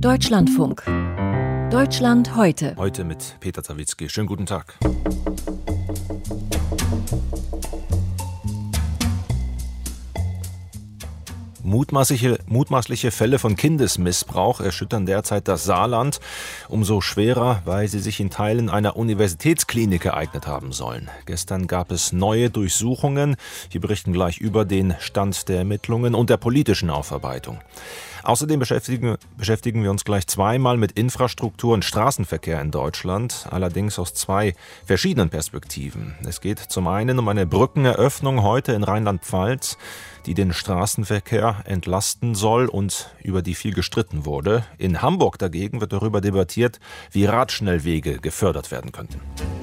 Deutschlandfunk. Deutschland heute. Heute mit Peter Zawicki. Schönen guten Tag. Mutmaßliche Fälle von Kindesmissbrauch erschüttern derzeit das Saarland. Umso schwerer, weil sie sich in Teilen einer Universitätsklinik ereignet haben sollen. Gestern gab es neue Durchsuchungen. Wir berichten gleich über den Stand der Ermittlungen und der politischen Aufarbeitung. Außerdem beschäftigen wir uns gleich zweimal mit Infrastruktur und Straßenverkehr in Deutschland, allerdings aus zwei verschiedenen Perspektiven. Es geht zum einen um eine Brückeneröffnung heute in Rheinland-Pfalz, die den Straßenverkehr entlasten soll und über die viel gestritten wurde. In Hamburg dagegen wird darüber debattiert, wie Radschnellwege gefördert werden könnten.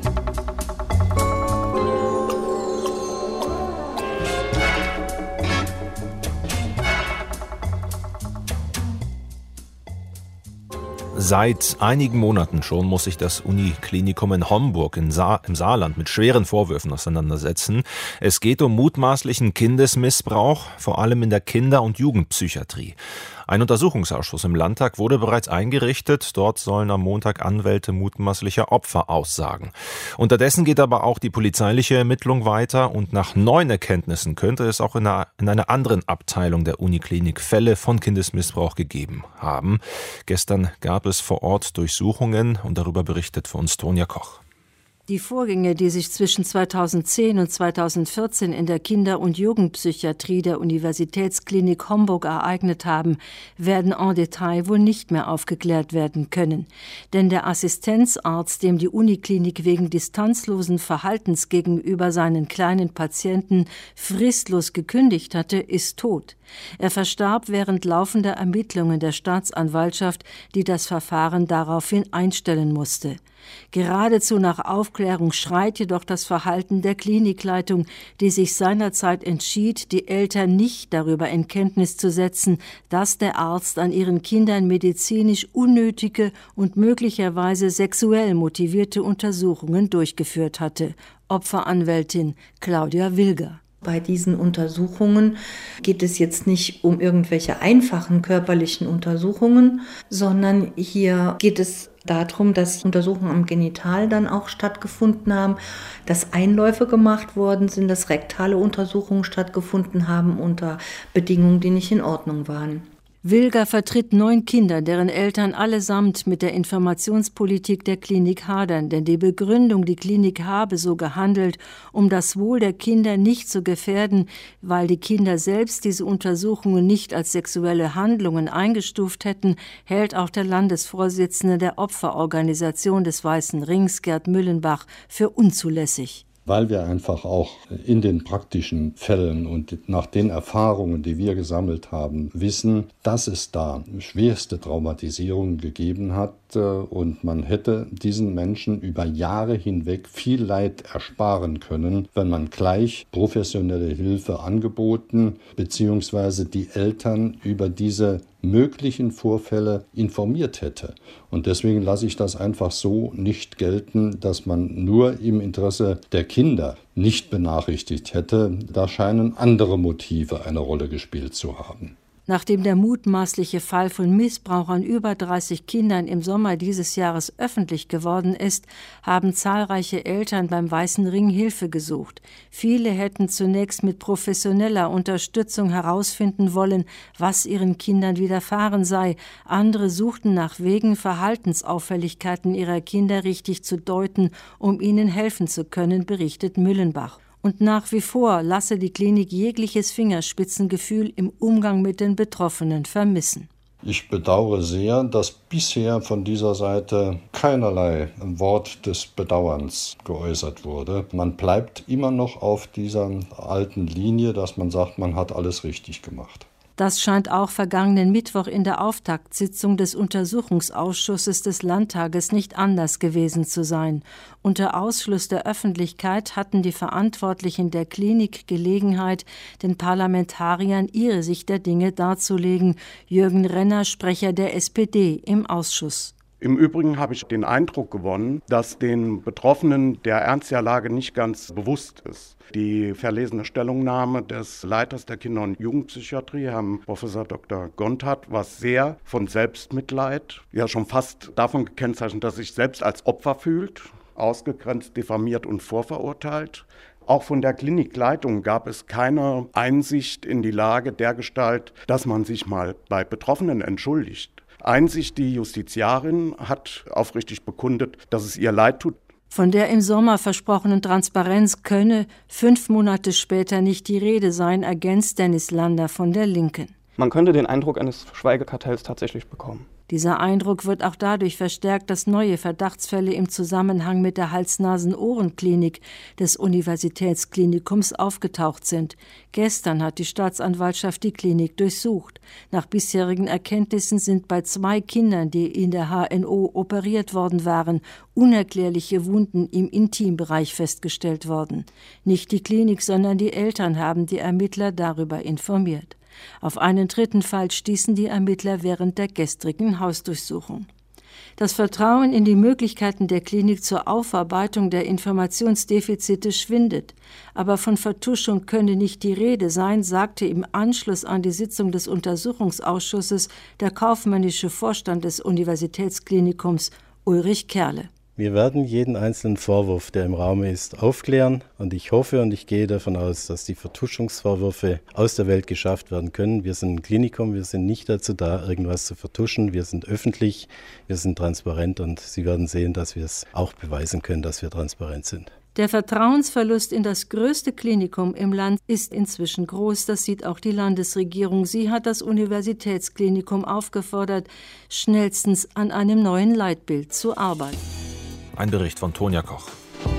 Seit einigen Monaten schon muss sich das Uniklinikum in Homburg im Saarland mit schweren Vorwürfen auseinandersetzen. Es geht um mutmaßlichen Kindesmissbrauch, vor allem in der Kinder- und Jugendpsychiatrie. Ein Untersuchungsausschuss im Landtag wurde bereits eingerichtet. Dort sollen am Montag Anwälte mutmaßlicher Opfer aussagen. Unterdessen geht aber auch die polizeiliche Ermittlung weiter und nach neuen Erkenntnissen könnte es auch in einer anderen Abteilung der Uniklinik Fälle von Kindesmissbrauch gegeben haben. Gestern gab es vor Ort Durchsuchungen und darüber berichtet für uns Tonja Koch. Die Vorgänge, die sich zwischen 2010 und 2014 in der Kinder- und Jugendpsychiatrie der Universitätsklinik Homburg ereignet haben, werden en Detail wohl nicht mehr aufgeklärt werden können. Denn der Assistenzarzt, dem die Uniklinik wegen distanzlosen Verhaltens gegenüber seinen kleinen Patienten fristlos gekündigt hatte, ist tot. Er verstarb während laufender Ermittlungen der Staatsanwaltschaft, die das Verfahren daraufhin einstellen musste. Geradezu nach Aufklärung schreit jedoch das Verhalten der Klinikleitung, die sich seinerzeit entschied, die Eltern nicht darüber in Kenntnis zu setzen, dass der Arzt an ihren Kindern medizinisch unnötige und möglicherweise sexuell motivierte Untersuchungen durchgeführt hatte. Opferanwältin Claudia Wilger. Bei diesen Untersuchungen geht es jetzt nicht um irgendwelche einfachen körperlichen Untersuchungen, sondern hier geht es darum, dass Untersuchungen am Genital dann auch stattgefunden haben, dass Einläufe gemacht worden sind, dass rektale Untersuchungen stattgefunden haben unter Bedingungen, die nicht in Ordnung waren. Wilger vertritt 9 Kinder, deren Eltern allesamt mit der Informationspolitik der Klinik hadern, denn die Begründung, die Klinik habe so gehandelt, um das Wohl der Kinder nicht zu gefährden, weil die Kinder selbst diese Untersuchungen nicht als sexuelle Handlungen eingestuft hätten, hält auch der Landesvorsitzende der Opferorganisation des Weißen Rings, Gerd Müllenbach, für unzulässig. Weil wir einfach auch in den praktischen Fällen und nach den Erfahrungen, die wir gesammelt haben, wissen, dass es da schwerste Traumatisierungen gegeben hat und man hätte diesen Menschen über Jahre hinweg viel Leid ersparen können, wenn man gleich professionelle Hilfe angeboten bzw. die Eltern über diese möglichen Vorfälle informiert hätte. Und deswegen lasse ich das einfach so nicht gelten, dass man nur im Interesse der Kinder nicht benachrichtigt hätte. Da scheinen andere Motive eine Rolle gespielt zu haben. Nachdem der mutmaßliche Fall von Missbrauch an über 30 Kindern im Sommer dieses Jahres öffentlich geworden ist, haben zahlreiche Eltern beim Weißen Ring Hilfe gesucht. Viele hätten zunächst mit professioneller Unterstützung herausfinden wollen, was ihren Kindern widerfahren sei. Andere suchten nach Wegen, Verhaltensauffälligkeiten ihrer Kinder richtig zu deuten, um ihnen helfen zu können, berichtet Müllenbach. Und nach wie vor lasse die Klinik jegliches Fingerspitzengefühl im Umgang mit den Betroffenen vermissen. Ich bedauere sehr, dass bisher von dieser Seite keinerlei Wort des Bedauerns geäußert wurde. Man bleibt immer noch auf dieser alten Linie, dass man sagt, man hat alles richtig gemacht. Das scheint auch vergangenen Mittwoch in der Auftaktsitzung des Untersuchungsausschusses des Landtages nicht anders gewesen zu sein. Unter Ausschluss der Öffentlichkeit hatten die Verantwortlichen der Klinik Gelegenheit, den Parlamentariern ihre Sicht der Dinge darzulegen. Jürgen Renner, Sprecher der SPD im Ausschuss. Im Übrigen habe ich den Eindruck gewonnen, dass den Betroffenen der Ernst der Lage nicht ganz bewusst ist. Die verlesene Stellungnahme des Leiters der Kinder- und Jugendpsychiatrie, Herrn Professor Dr. Gonthardt, war sehr von Selbstmitleid, ja schon fast davon gekennzeichnet, dass sich selbst als Opfer fühlt, ausgegrenzt, diffamiert und vorverurteilt. Auch von der Klinikleitung gab es keine Einsicht in die Lage dergestalt, dass man sich mal bei Betroffenen entschuldigt. Einzig die Justiziarin hat aufrichtig bekundet, dass es ihr leid tut. Von der im Sommer versprochenen Transparenz könne 5 Monate später nicht die Rede sein, ergänzt Dennis Lander von der Linken. Man könnte den Eindruck eines Schweigekartells tatsächlich bekommen. Dieser Eindruck wird auch dadurch verstärkt, dass neue Verdachtsfälle im Zusammenhang mit der Hals-Nasen-Ohren-Klinik des Universitätsklinikums aufgetaucht sind. Gestern hat die Staatsanwaltschaft die Klinik durchsucht. Nach bisherigen Erkenntnissen sind bei 2 Kindern, die in der HNO operiert worden waren, unerklärliche Wunden im Intimbereich festgestellt worden. Nicht die Klinik, sondern die Eltern haben die Ermittler darüber informiert. Auf einen 3. Fall stießen die Ermittler während der gestrigen Hausdurchsuchung. Das Vertrauen in die Möglichkeiten der Klinik zur Aufarbeitung der Informationsdefizite schwindet. Aber von Vertuschung könne nicht die Rede sein, sagte im Anschluss an die Sitzung des Untersuchungsausschusses der kaufmännische Vorstand des Universitätsklinikums Ulrich Kerle. Wir werden jeden einzelnen Vorwurf, der im Raum ist, aufklären und ich hoffe und ich gehe davon aus, dass die Vertuschungsvorwürfe aus der Welt geschafft werden können. Wir sind ein Klinikum, wir sind nicht dazu da, irgendwas zu vertuschen. Wir sind öffentlich, wir sind transparent und Sie werden sehen, dass wir es auch beweisen können, dass wir transparent sind. Der Vertrauensverlust in das größte Klinikum im Land ist inzwischen groß. Das sieht auch die Landesregierung. Sie hat das Universitätsklinikum aufgefordert, schnellstens an einem neuen Leitbild zu arbeiten. Ein Bericht von Tonja Koch.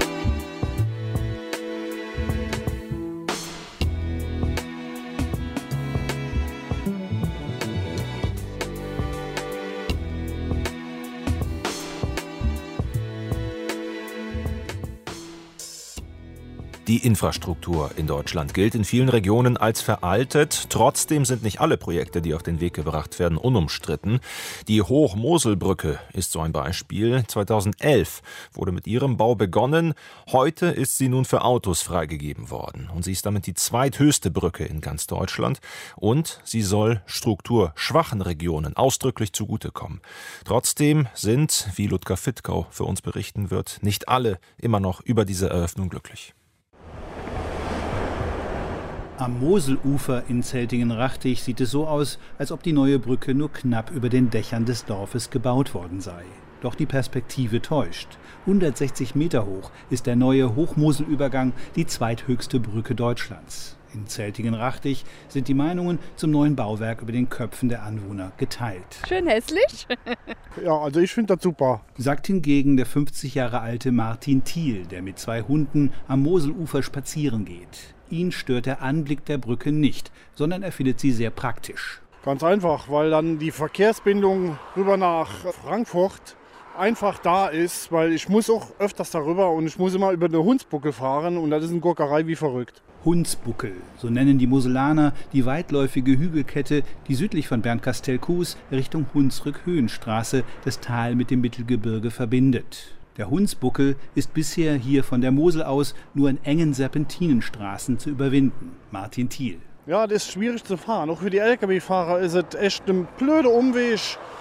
Die Infrastruktur in Deutschland gilt in vielen Regionen als veraltet. Trotzdem sind nicht alle Projekte, die auf den Weg gebracht werden, unumstritten. Die Hochmoselbrücke ist so ein Beispiel. 2011 wurde mit ihrem Bau begonnen. Heute ist sie nun für Autos freigegeben worden. Und sie ist damit die zweithöchste Brücke in ganz Deutschland. Und sie soll strukturschwachen Regionen ausdrücklich zugutekommen. Trotzdem sind, wie Ludger Fittkau für uns berichten wird, nicht alle immer noch über diese Eröffnung glücklich. Am Moselufer in Zeltingen-Rachtich sieht es so aus, als ob die neue Brücke nur knapp über den Dächern des Dorfes gebaut worden sei. Doch die Perspektive täuscht. 160 Meter hoch ist der neue Hochmoselübergang, die zweithöchste Brücke Deutschlands. In Zeltingen-Rachtich sind die Meinungen zum neuen Bauwerk über den Köpfen der Anwohner geteilt. Schön hässlich. Ja, also ich finde das super. Sagt hingegen der 50 Jahre alte Martin Thiel, der mit 2 Hunden am Moselufer spazieren geht. Ihn stört der Anblick der Brücke nicht, sondern er findet sie sehr praktisch. Ganz einfach, weil dann die Verkehrsbindung rüber nach Frankfurt einfach da ist, weil ich muss auch öfters darüber und ich muss immer über den Hunsbuckel fahren und das ist eine Gurkerei wie verrückt. Hunsbuckel, so nennen die Moselaner die weitläufige Hügelkette, die südlich von Bernkastel-Kues Richtung Hunsrück-Höhenstraße das Tal mit dem Mittelgebirge verbindet. Der Hunsbuckel ist bisher hier von der Mosel aus nur in engen Serpentinenstraßen zu überwinden. Martin Thiel. Ja, das ist schwierig zu fahren. Auch für die Lkw-Fahrer ist es echt ein blöder Umweg.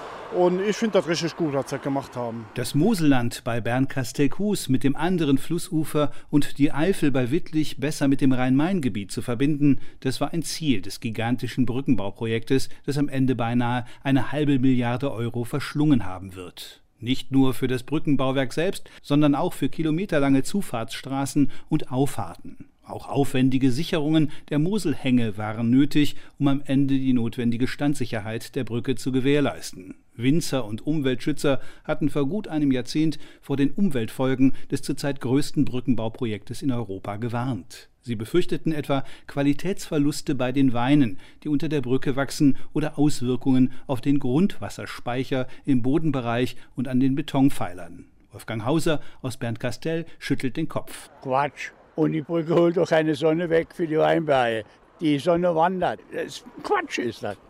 Und ich finde das richtig gut, was sie gemacht haben. Das Moselland bei Bernkastel-Kues mit dem anderen Flussufer und die Eifel bei Wittlich besser mit dem Rhein-Main-Gebiet zu verbinden, das war ein Ziel des gigantischen Brückenbauprojektes, das am Ende beinahe 1,5 Milliarde Euro verschlungen haben wird. Nicht nur für das Brückenbauwerk selbst, sondern auch für kilometerlange Zufahrtsstraßen und Auffahrten. Auch aufwendige Sicherungen der Moselhänge waren nötig, um am Ende die notwendige Standsicherheit der Brücke zu gewährleisten. Winzer und Umweltschützer hatten vor gut einem Jahrzehnt vor den Umweltfolgen des zurzeit größten Brückenbauprojektes in Europa gewarnt. Sie befürchteten etwa Qualitätsverluste bei den Weinen, die unter der Brücke wachsen, oder Auswirkungen auf den Grundwasserspeicher im Bodenbereich und an den Betonpfeilern. Wolfgang Hauser aus Bernkastel schüttelt den Kopf. Quatsch. Und die Brücke holt doch keine Sonne weg für die Weinberge. Die Sonne wandert. Das ist Quatsch ist das.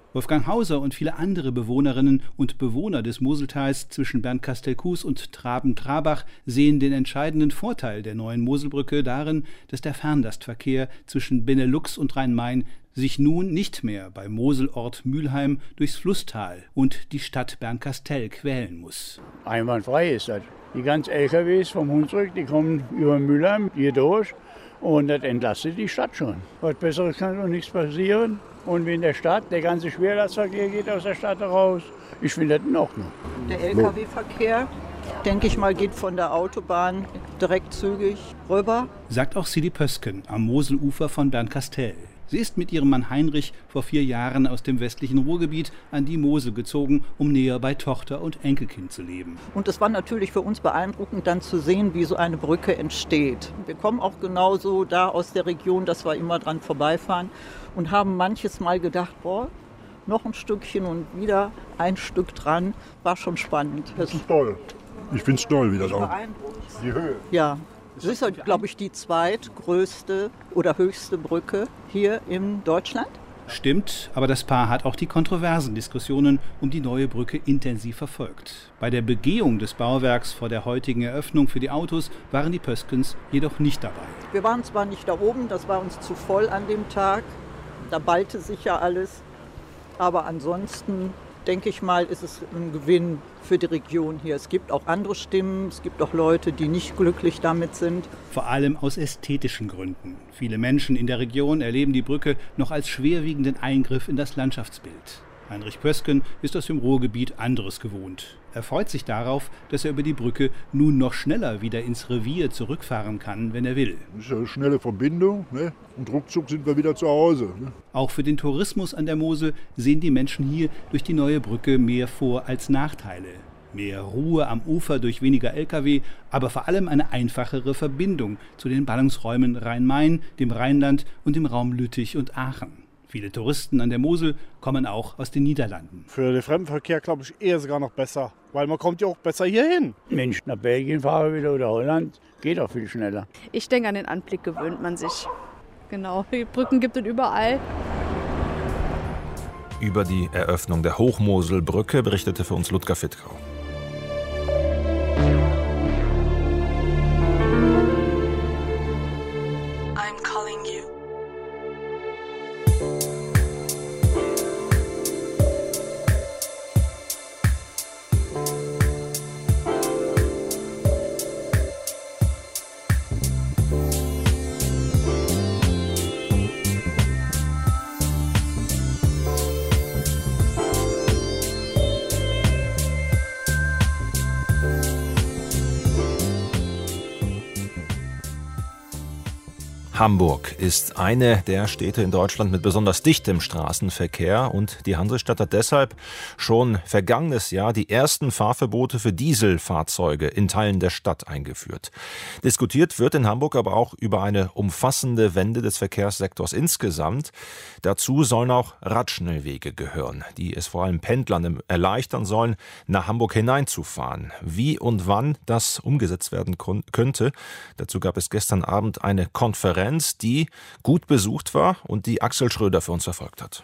Wolfgang Hauser und viele andere Bewohnerinnen und Bewohner des Moseltals zwischen Bernkastel-Kues und Traben-Trabach sehen den entscheidenden Vorteil der neuen Moselbrücke darin, dass der Fernlastverkehr zwischen Benelux und Rhein-Main sich nun nicht mehr bei Moselort Mülheim durchs Flusstal und die Stadt Bernkastel quälen muss. Einwandfrei ist das. Die ganzen LKWs vom Hunsrück, die kommen über Mülheim hier durch und das entlastet die Stadt schon. Was Besseres kann doch nichts passieren. Und wie in der Stadt, der ganze Schwerlastverkehr geht aus der Stadt heraus. Ich finde das in Ordnung. Der Lkw-Verkehr, denke ich mal, geht von der Autobahn direkt zügig rüber. Sagt auch Sidi Pösken am Moselufer von Bernkastel. Sie ist mit ihrem Mann Heinrich vor 4 Jahren aus dem westlichen Ruhrgebiet an die Mosel gezogen, um näher bei Tochter und Enkelkind zu leben. Und es war natürlich für uns beeindruckend, dann zu sehen, wie so eine Brücke entsteht. Wir kommen auch genauso da aus der Region, dass wir immer dran vorbeifahren und haben manches Mal gedacht, boah, noch ein Stückchen und wieder ein Stück dran. War schon spannend. Das ist toll. Ich finde es toll, wie das auch. Die Höhe. Ja. Das ist, glaube ich, die zweitgrößte oder höchste Brücke hier in Deutschland. Stimmt, aber das Paar hat auch die kontroversen Diskussionen um die neue Brücke intensiv verfolgt. Bei der Begehung des Bauwerks vor der heutigen Eröffnung für die Autos waren die Pöskens jedoch nicht dabei. Wir waren zwar nicht da oben, das war uns zu voll an dem Tag, da ballte sich ja alles, aber ansonsten denke ich mal, ist es ein Gewinn für die Region hier. Es gibt auch andere Stimmen, es gibt auch Leute, die nicht glücklich damit sind. Vor allem aus ästhetischen Gründen. Viele Menschen in der Region erleben die Brücke noch als schwerwiegenden Eingriff in das Landschaftsbild. Heinrich Pösken ist aus dem Ruhrgebiet anderes gewohnt. Er freut sich darauf, dass er über die Brücke nun noch schneller wieder ins Revier zurückfahren kann, wenn er will. Das ist eine schnelle Verbindung, ne? Und ruckzuck sind wir wieder zu Hause. Ne? Auch für den Tourismus an der Mosel sehen die Menschen hier durch die neue Brücke mehr Vor- als Nachteile. Mehr Ruhe am Ufer durch weniger Lkw, aber vor allem eine einfachere Verbindung zu den Ballungsräumen Rhein-Main, dem Rheinland und dem Raum Lüttich und Aachen. Viele Touristen an der Mosel kommen auch aus den Niederlanden. Für den Fremdenverkehr glaube ich eher sogar noch besser, weil man kommt ja auch besser hier hin. Mensch, nach Belgien fahren wieder oder Holland, geht auch viel schneller. Ich denke, an den Anblick gewöhnt man sich. Genau, die Brücken gibt es überall. Über die Eröffnung der Hochmoselbrücke berichtete für uns Ludger Fittkau. Hamburg ist eine der Städte in Deutschland mit besonders dichtem Straßenverkehr und die Hansestadt hat deshalb schon vergangenes Jahr die ersten Fahrverbote für Dieselfahrzeuge in Teilen der Stadt eingeführt. Diskutiert wird in Hamburg aber auch über eine umfassende Wende des Verkehrssektors insgesamt. Dazu sollen auch Radschnellwege gehören, die es vor allem Pendlern erleichtern sollen, nach Hamburg hineinzufahren. Wie und wann das umgesetzt werden könnte, dazu gab es gestern Abend eine Konferenz, die gut besucht war und die Axel Schröder für uns verfolgt hat.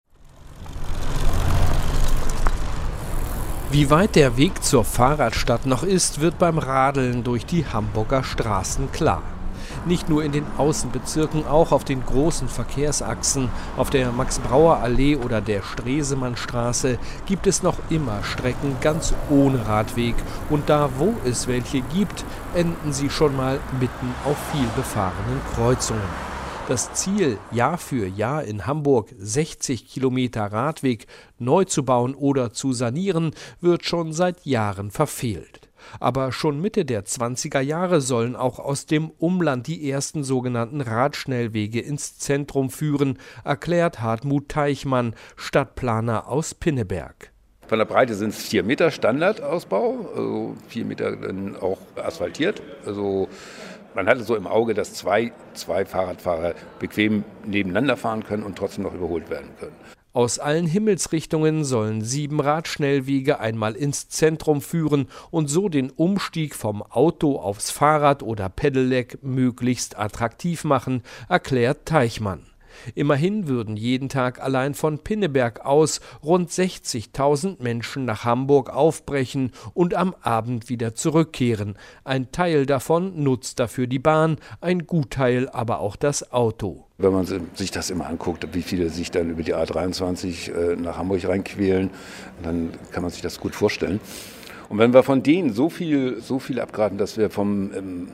Wie weit der Weg zur Fahrradstadt noch ist, wird beim Radeln durch die Hamburger Straßen klar. Nicht nur in den Außenbezirken, auch auf den großen Verkehrsachsen, auf der Max-Brauer-Allee oder der Stresemannstraße gibt es noch immer Strecken ganz ohne Radweg. Und da, wo es welche gibt, enden sie schon mal mitten auf viel befahrenen Kreuzungen. Das Ziel, Jahr für Jahr in Hamburg 60 Kilometer Radweg neu zu bauen oder zu sanieren, wird schon seit Jahren verfehlt. Aber schon Mitte der 20er Jahre sollen auch aus dem Umland die ersten sogenannten Radschnellwege ins Zentrum führen, erklärt Hartmut Teichmann, Stadtplaner aus Pinneberg. Von der Breite sind es 4 Meter Standardausbau, also 4 Meter dann auch asphaltiert. Also man hatte so im Auge, dass zwei Fahrradfahrer bequem nebeneinander fahren können und trotzdem noch überholt werden können. Aus allen Himmelsrichtungen sollen 7 Radschnellwege einmal ins Zentrum führen und so den Umstieg vom Auto aufs Fahrrad oder Pedelec möglichst attraktiv machen, erklärt Teichmann. Immerhin würden jeden Tag allein von Pinneberg aus rund 60.000 Menschen nach Hamburg aufbrechen und am Abend wieder zurückkehren. Ein Teil davon nutzt dafür die Bahn, ein Gutteil aber auch das Auto. Wenn man sich das immer anguckt, wie viele sich dann über die A23 nach Hamburg reinquälen, dann kann man sich das gut vorstellen. Und wenn wir von denen so viel abgraden, dass wir vom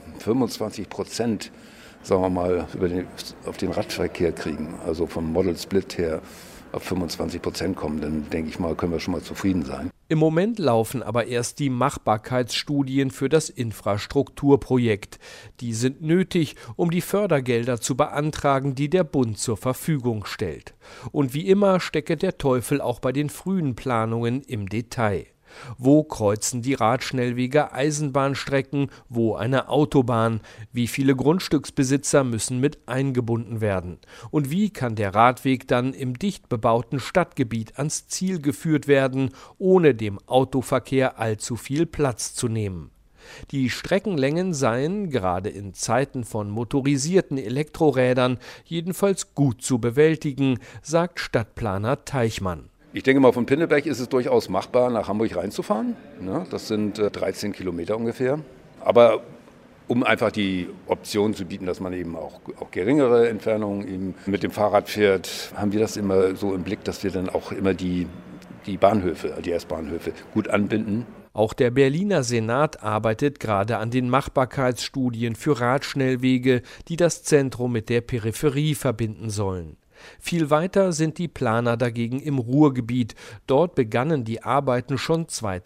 25%, sagen wir mal, auf den Radverkehr kriegen, also vom Model Split her auf 25% kommen, dann denke ich mal, können wir schon mal zufrieden sein. Im Moment laufen aber erst die Machbarkeitsstudien für das Infrastrukturprojekt. Die sind nötig, um die Fördergelder zu beantragen, die der Bund zur Verfügung stellt. Und wie immer stecke der Teufel auch bei den frühen Planungen im Detail. Wo kreuzen die Radschnellwege Eisenbahnstrecken, wo eine Autobahn? Wie viele Grundstücksbesitzer müssen mit eingebunden werden? Und wie kann der Radweg dann im dicht bebauten Stadtgebiet ans Ziel geführt werden, ohne dem Autoverkehr allzu viel Platz zu nehmen? Die Streckenlängen seien, gerade in Zeiten von motorisierten Elektrorädern, jedenfalls gut zu bewältigen, sagt Stadtplaner Teichmann. Ich denke mal, von Pinneberg ist es durchaus machbar, nach Hamburg reinzufahren. Das sind 13 Kilometer ungefähr. Aber um einfach die Option zu bieten, dass man eben auch geringere Entfernungen eben mit dem Fahrrad fährt, haben wir das immer so im Blick, dass wir dann auch immer die Bahnhöfe, die S-Bahnhöfe gut anbinden. Auch der Berliner Senat arbeitet gerade an den Machbarkeitsstudien für Radschnellwege, die das Zentrum mit der Peripherie verbinden sollen. Viel weiter sind die Planer dagegen im Ruhrgebiet. Dort begannen die Arbeiten schon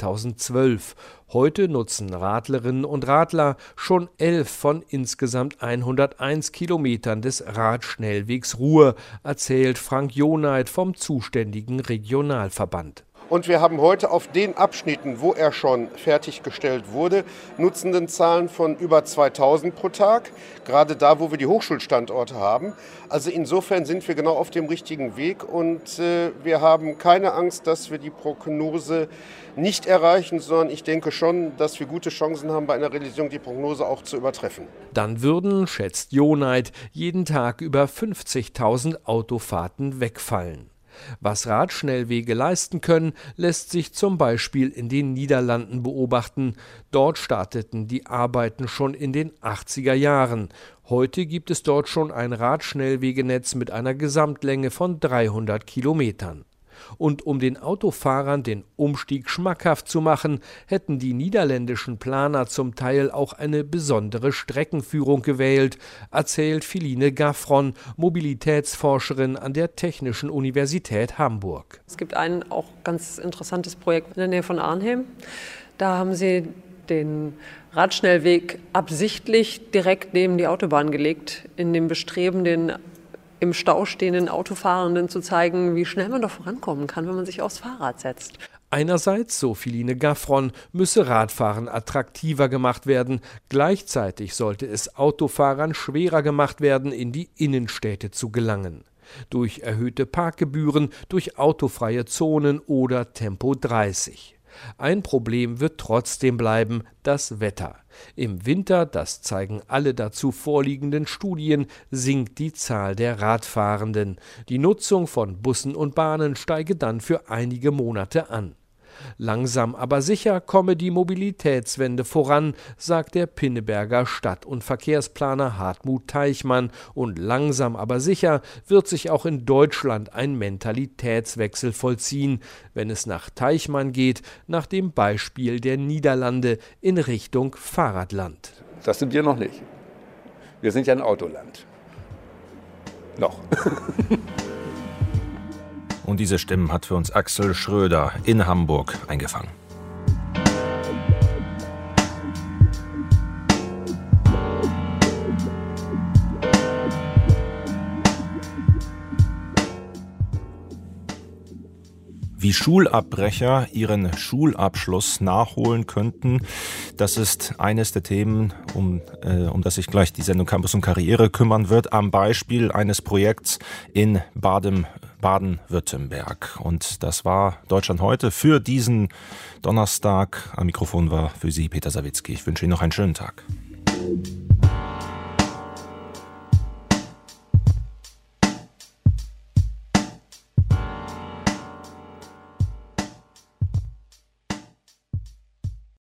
2012. Heute nutzen Radlerinnen und Radler schon 11 von insgesamt 101 Kilometern des Radschnellwegs Ruhr, erzählt Frank Joneit vom zuständigen Regionalverband. Und wir haben heute auf den Abschnitten, wo er schon fertiggestellt wurde, Nutzendenzahlen von über 2000 pro Tag. Gerade da, wo wir die Hochschulstandorte haben. Also insofern sind wir genau auf dem richtigen Weg und wir haben keine Angst, dass wir die Prognose nicht erreichen, sondern ich denke schon, dass wir gute Chancen haben, bei einer Realisierung die Prognose auch zu übertreffen. Dann würden, schätzt Joneit, jeden Tag über 50.000 Autofahrten wegfallen. Was Radschnellwege leisten können, lässt sich zum Beispiel in den Niederlanden beobachten. Dort starteten die Arbeiten schon in den 80er Jahren. Heute gibt es dort schon ein Radschnellwegenetz mit einer Gesamtlänge von 300 Kilometern. Und um den Autofahrern den Umstieg schmackhaft zu machen, hätten die niederländischen Planer zum Teil auch eine besondere Streckenführung gewählt, erzählt Philine Gaffron, Mobilitätsforscherin an der Technischen Universität Hamburg. Es gibt ein auch ganz interessantes Projekt in der Nähe von Arnhem. Da haben sie den Radschnellweg absichtlich direkt neben die Autobahn gelegt, in dem Bestreben, den im Stau stehenden Autofahrenden zu zeigen, wie schnell man doch vorankommen kann, wenn man sich aufs Fahrrad setzt. Einerseits, so Philine Gaffron, müsse Radfahren attraktiver gemacht werden. Gleichzeitig sollte es Autofahrern schwerer gemacht werden, in die Innenstädte zu gelangen. Durch erhöhte Parkgebühren, durch autofreie Zonen oder Tempo 30. Ein Problem wird trotzdem bleiben, das Wetter. Im Winter, das zeigen alle dazu vorliegenden Studien, sinkt die Zahl der Radfahrenden. Die Nutzung von Bussen und Bahnen steige dann für einige Monate an. Langsam aber sicher komme die Mobilitätswende voran, sagt der Pinneberger Stadt- und Verkehrsplaner Hartmut Teichmann. Und langsam aber sicher wird sich auch in Deutschland ein Mentalitätswechsel vollziehen, wenn es nach Teichmann geht, nach dem Beispiel der Niederlande in Richtung Fahrradland. Das sind wir noch nicht. Wir sind ja ein Autoland. Noch. Und diese Stimmen hat für uns Axel Schröder in Hamburg eingefangen. Wie Schulabbrecher ihren Schulabschluss nachholen könnten, das ist eines der Themen, um das sich gleich die Sendung Campus und Karriere kümmern wird, am Beispiel eines Projekts in Baden-Württemberg. Und das war Deutschland heute für diesen Donnerstag. Am Mikrofon war für Sie Peter Sawicki. Ich wünsche Ihnen noch einen schönen Tag.